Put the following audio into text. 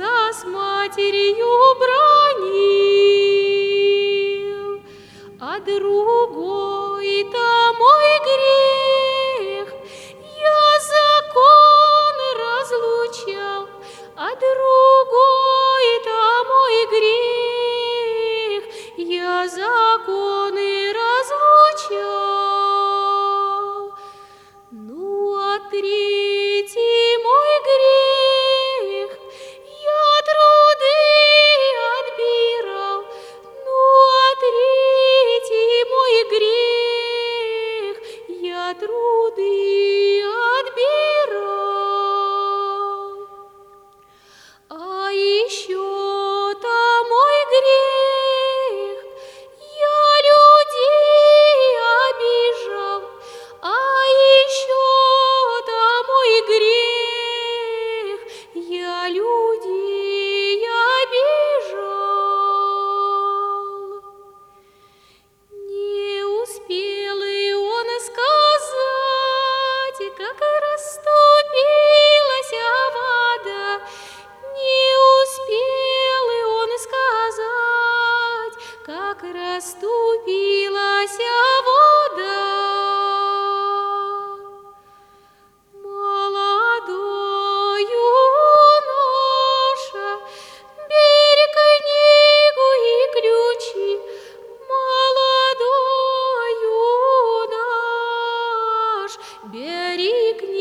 отца с матерью бранил, а другой-то мой грех я закон разлучал, а другой-то мой грех я законы разлучал. Ну, а третий мой грех я труды отбирал. Ну, а третий мой грех я труды отбирал. А еще-то мой грех я людей обижал. А еще-то мой грех я людей обижал. Не успел и он сказать, как расступилась вода. Не успел и он сказать, как расступилась вода. Молодою ноша, бери книгу и ключи. Молодою наш, бери книгу